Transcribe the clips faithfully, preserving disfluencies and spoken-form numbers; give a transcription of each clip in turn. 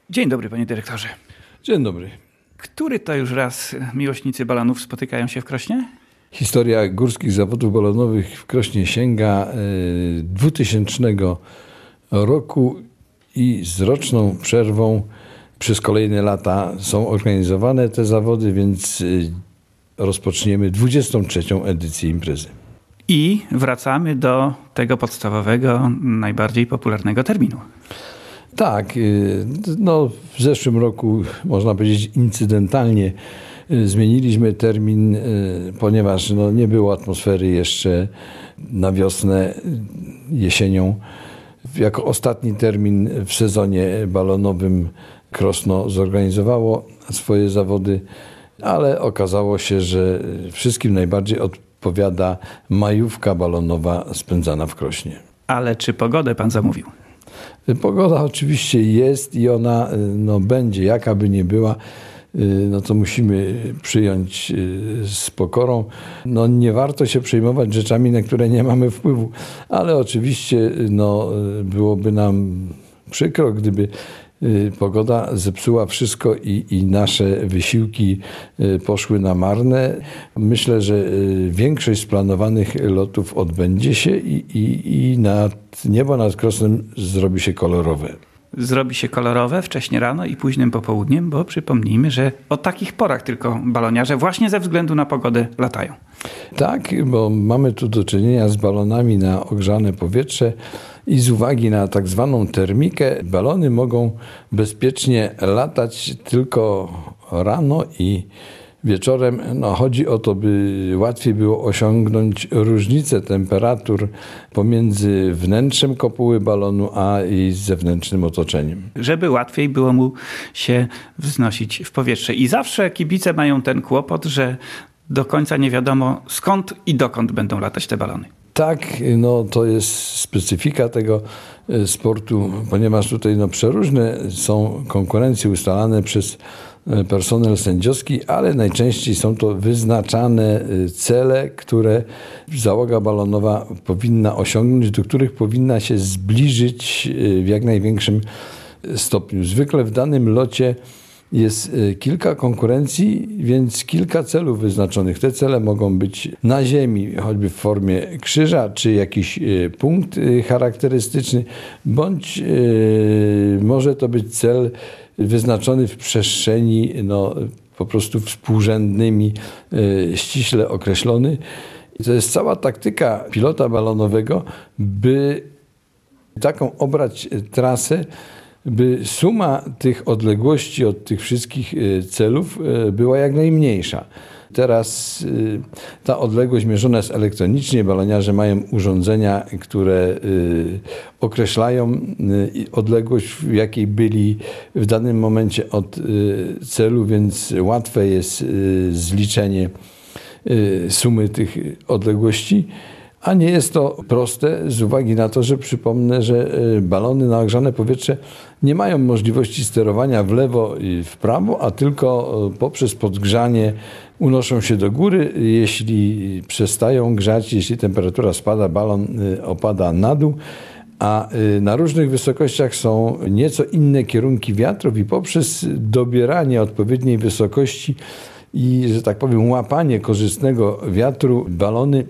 Dzień dobry, panie dyrektorze. Dzień dobry. Który to już raz miłośnicy balonów spotykają się w Krośnie? Historia górskich zawodów balonowych w Krośnie sięga dwutysięcznego roku i z roczną przerwą przez kolejne lata są organizowane te zawody, więc rozpoczniemy dwudziestą trzecią edycję imprezy. I wracamy do tego podstawowego, najbardziej popularnego terminu. Tak, no w zeszłym roku, można powiedzieć incydentalnie, zmieniliśmy termin, ponieważ no, nie było atmosfery jeszcze na wiosnę, jesienią. Jako ostatni termin w sezonie balonowym Krosno zorganizowało swoje zawody, ale okazało się, że wszystkim najbardziej odpowiada majówka balonowa spędzana w Krośnie. Ale czy pogodę pan zamówił? Pogoda oczywiście jest i ona no, będzie, jaka by nie była, no to musimy przyjąć z pokorą. No, nie warto się przejmować rzeczami, na które nie mamy wpływu, ale oczywiście no, byłoby nam przykro, gdyby pogoda zepsuła wszystko i, i nasze wysiłki poszły na marne. Myślę, że większość z planowanych lotów odbędzie się i, i, i nad, niebo nad Krosnem zrobi się kolorowe. Zrobi się kolorowe wcześnie rano i późnym popołudniem, bo przypomnijmy, że o takich porach tylko baloniarze właśnie ze względu na pogodę latają. Tak, bo mamy tu do czynienia z balonami na ogrzane powietrze i z uwagi na tak zwaną termikę balony mogą bezpiecznie latać tylko rano i wieczorem. No, chodzi o to, by łatwiej było osiągnąć różnicę temperatur pomiędzy wnętrzem kopuły balonu a jej zewnętrznym otoczeniem. Żeby łatwiej było mu się wznosić w powietrze. I zawsze kibice mają ten kłopot, że do końca nie wiadomo skąd i dokąd będą latać te balony. Tak, no to jest specyfika tego sportu, ponieważ tutaj no, przeróżne są konkurencje ustalane przez personel sędziowski, ale najczęściej są to wyznaczane cele, które załoga balonowa powinna osiągnąć, do których powinna się zbliżyć w jak największym stopniu. Zwykle w danym locie jest kilka konkurencji, więc kilka celów wyznaczonych. Te cele mogą być na ziemi, choćby w formie krzyża, czy jakiś punkt charakterystyczny, bądź może to być cel wyznaczony w przestrzeni no, po prostu współrzędnymi, ściśle określony. I to jest cała taktyka pilota balonowego, by taką obrać trasę, by suma tych odległości od tych wszystkich celów była jak najmniejsza. Teraz ta odległość mierzona jest elektronicznie. Baloniarze mają urządzenia, które określają odległość, w jakiej byli w danym momencie od celu, więc łatwe jest zliczenie sumy tych odległości. A nie jest to proste z uwagi na to, że przypomnę, że balony na ogrzane powietrze nie mają możliwości sterowania w lewo i w prawo, a tylko poprzez podgrzanie unoszą się do góry. Jeśli przestają grzać, jeśli temperatura spada, balon opada na dół, a na różnych wysokościach są nieco inne kierunki wiatrów i poprzez dobieranie odpowiedniej wysokości i, że tak powiem, łapanie korzystnego wiatru balony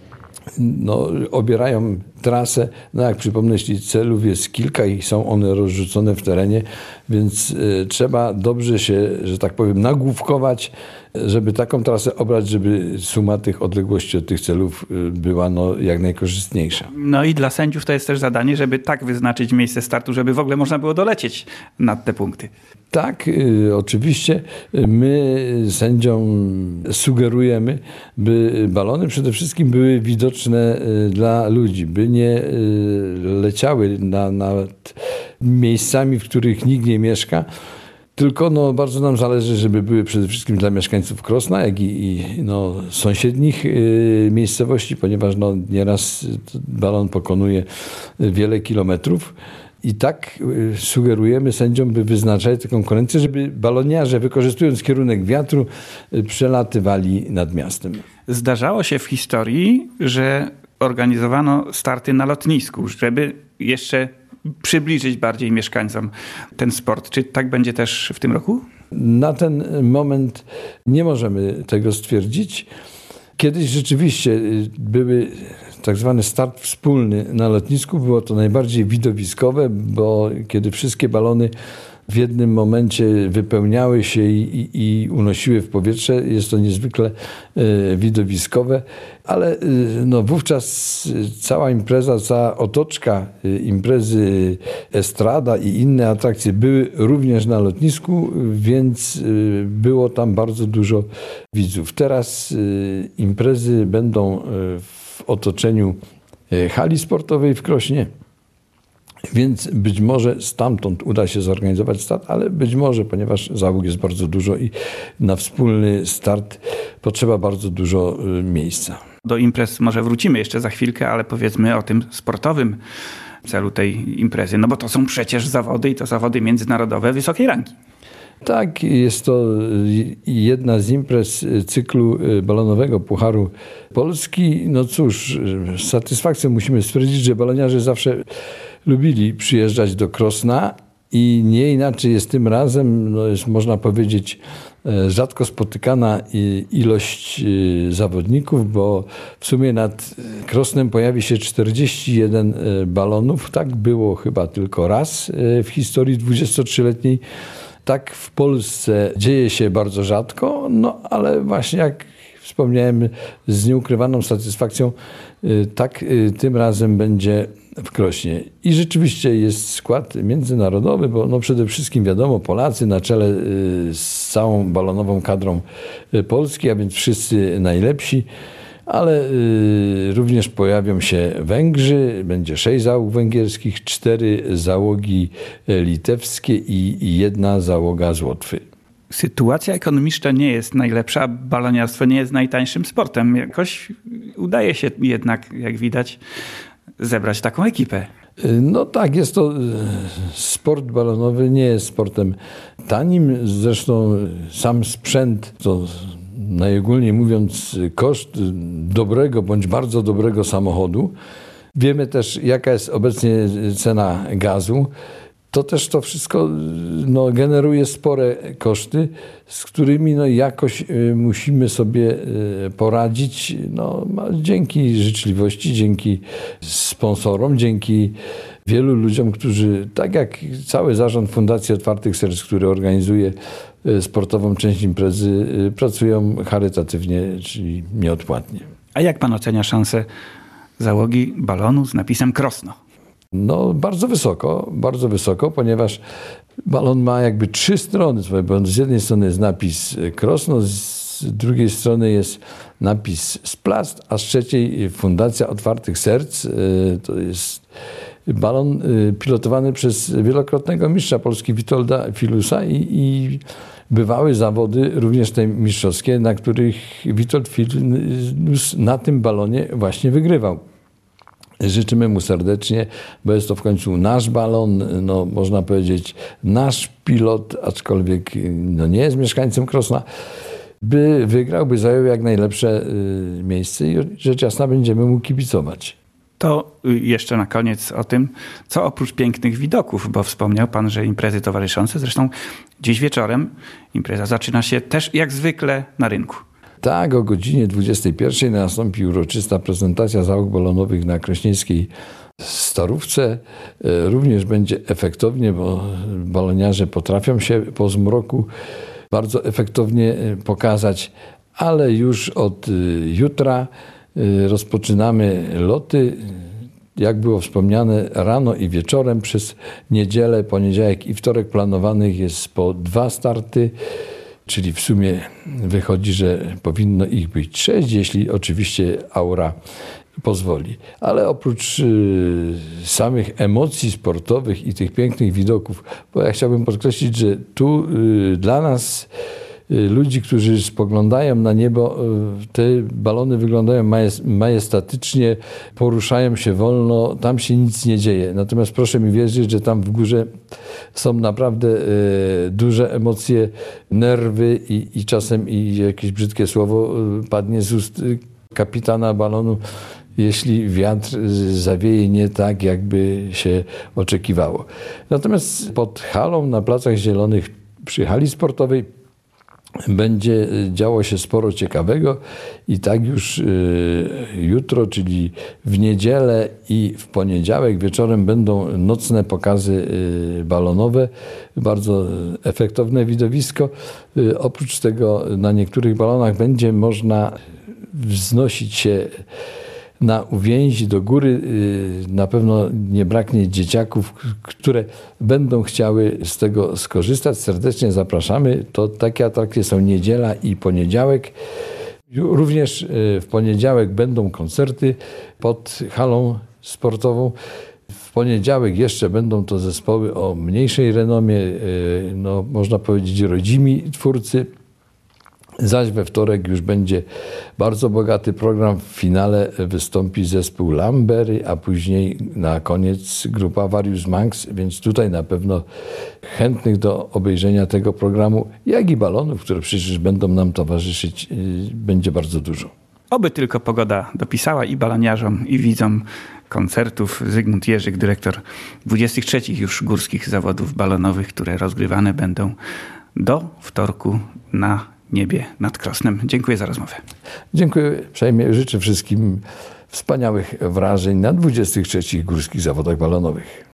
no, obierają trasę. No jak przypomnę, jeśli celów jest kilka i są one rozrzucone w terenie, więc y, trzeba dobrze się, że tak powiem, nagłówkować, żeby taką trasę obrać, żeby suma tych odległości od tych celów y, była no, jak najkorzystniejsza. No i dla sędziów to jest też zadanie, żeby tak wyznaczyć miejsce startu, żeby w ogóle można było dolecieć nad te punkty. Tak, y, oczywiście my sędziom sugerujemy, by balony przede wszystkim były widoczne y, dla ludzi, by nie y, leciały na, nad miejscami, w których nikt nie mieszka, tylko no, bardzo nam zależy, żeby były przede wszystkim dla mieszkańców Krosna, jak i, i no, sąsiednich y, miejscowości, ponieważ no, nieraz balon pokonuje wiele kilometrów. I tak sugerujemy sędziom, by wyznaczali tę konkurencję, żeby baloniarze, wykorzystując kierunek wiatru, przelatywali nad miastem. Zdarzało się w historii, że organizowano starty na lotnisku, żeby jeszcze przybliżyć bardziej mieszkańcom ten sport. Czy tak będzie też w tym roku? Na ten moment nie możemy tego stwierdzić. Kiedyś rzeczywiście były tak zwany start wspólny na lotnisku. Było to najbardziej widowiskowe, bo kiedy wszystkie balony w jednym momencie wypełniały się i, i, i unosiły w powietrze, jest to niezwykle e, widowiskowe, ale e, no, wówczas cała impreza, cała otoczka e, imprezy, estrada i inne atrakcje były również na lotnisku, więc e, było tam bardzo dużo widzów. Teraz e, imprezy będą e, w otoczeniu e, hali sportowej w Krośnie. Więc być może stamtąd uda się zorganizować start, ale być może, ponieważ załóg jest bardzo dużo i na wspólny start potrzeba bardzo dużo miejsca. Do imprez może wrócimy jeszcze za chwilkę, ale powiedzmy o tym sportowym celu tej imprezy. No bo to są przecież zawody i to zawody międzynarodowe wysokiej rangi. Tak, jest to jedna z imprez cyklu balonowego Pucharu Polski. No cóż, z satysfakcją musimy stwierdzić, że baloniarze zawsze lubili przyjeżdżać do Krosna i nie inaczej jest tym razem. No jest, można powiedzieć, rzadko spotykana ilość zawodników, bo w sumie nad Krosnem pojawi się czterdzieści jeden balonów. Tak było chyba tylko raz w historii dwudziestotrzyletniej. Tak w Polsce dzieje się bardzo rzadko, no ale właśnie jak wspomniałem, z nieukrywaną satysfakcją, tak tym razem będzie w Krośnie. I rzeczywiście jest skład międzynarodowy, bo no przede wszystkim wiadomo, Polacy na czele z całą balonową kadrą Polski, a więc wszyscy najlepsi, ale y, również pojawią się Węgrzy, będzie sześć załóg węgierskich, cztery załogi litewskie i, i jedna załoga z Łotwy. Sytuacja ekonomiczna nie jest najlepsza, baloniarstwo nie jest najtańszym sportem. Jakoś udaje się jednak, jak widać, zebrać taką ekipę. No tak, jest to sport balonowy, nie jest sportem tanim, zresztą sam sprzęt to najogólniej mówiąc koszt dobrego bądź bardzo dobrego samochodu. Wiemy też, jaka jest obecnie cena gazu. To też to wszystko no, generuje spore koszty, z którymi no, jakoś musimy sobie poradzić no, dzięki życzliwości, dzięki sponsorom, dzięki wielu ludziom, którzy, tak jak cały zarząd Fundacji Otwartych Serc, który organizuje sportową część imprezy, pracują charytatywnie, czyli nieodpłatnie. A jak pan ocenia szansę załogi balonu z napisem Krosno? No bardzo wysoko, bardzo wysoko, ponieważ balon ma jakby trzy strony. Bo z jednej strony jest napis Krosno, z drugiej strony jest napis Splast, a z trzeciej Fundacja Otwartych Serc. To jest balon pilotowany przez wielokrotnego mistrza Polski Witolda Filusa i, i bywały zawody, również te mistrzowskie, na których Witold Filus na tym balonie właśnie wygrywał. Życzymy mu serdecznie, bo jest to w końcu nasz balon, no, można powiedzieć nasz pilot, aczkolwiek no, nie jest mieszkańcem Krosna, by wygrał, by zajął jak najlepsze y, miejsce i rzecz jasna będziemy mu kibicować. To jeszcze na koniec o tym, co oprócz pięknych widoków, bo wspomniał pan, że imprezy towarzyszące, zresztą dziś wieczorem impreza zaczyna się też jak zwykle na rynku. Tak, o godzinie dwudziestej pierwszej nastąpi uroczysta prezentacja załóg balonowych na krośnieńskiej Starówce. Również będzie efektownie, bo baloniarze potrafią się po zmroku bardzo efektownie pokazać, ale już od jutra rozpoczynamy loty. Jak było wspomniane, rano i wieczorem przez niedzielę, poniedziałek i wtorek planowanych jest po dwa starty. Czyli w sumie wychodzi, że powinno ich być sześć, jeśli oczywiście aura pozwoli. Ale oprócz y, samych emocji sportowych i tych pięknych widoków, bo ja chciałbym podkreślić, że tu y, dla nas y, ludzi, którzy spoglądają na niebo, y, te balony wyglądają majest- majestatycznie, poruszają się wolno, tam się nic nie dzieje. Natomiast proszę mi wierzyć, że tam w górze są naprawdę y, duże emocje, nerwy i, i czasem i jakieś brzydkie słowo y, padnie z ust y, kapitana balonu, jeśli wiatr zawieje nie tak, jakby się oczekiwało. Natomiast pod halą na Placach Zielonych przy hali sportowej będzie działo się sporo ciekawego i tak już jutro, czyli w niedzielę i w poniedziałek wieczorem będą nocne pokazy balonowe. Bardzo efektowne widowisko. Oprócz tego na niektórych balonach będzie można wznosić się na uwięzi do góry. Na pewno nie braknie dzieciaków, które będą chciały z tego skorzystać. Serdecznie zapraszamy. To takie atrakcje są niedziela i poniedziałek. Również w poniedziałek będą koncerty pod halą sportową. W poniedziałek jeszcze będą to zespoły o mniejszej renomie, no, można powiedzieć rodzimi twórcy. Zaś we wtorek już będzie bardzo bogaty program. W finale wystąpi zespół Lambery, a później na koniec grupa Various Monks, więc tutaj na pewno chętnych do obejrzenia tego programu, jak i balonów, które przecież będą nam towarzyszyć, będzie bardzo dużo. Oby tylko pogoda dopisała i baloniarzom, i widzom koncertów. Zygmunt Jerzyk, dyrektor dwudziestych trzecich już górskich zawodów balonowych, które rozgrywane będą do wtorku na niebie nad Krosnem. Dziękuję za rozmowę. Dziękuję uprzejmie. Życzę wszystkim wspaniałych wrażeń na dwudziestych trzecich górskich zawodach balonowych.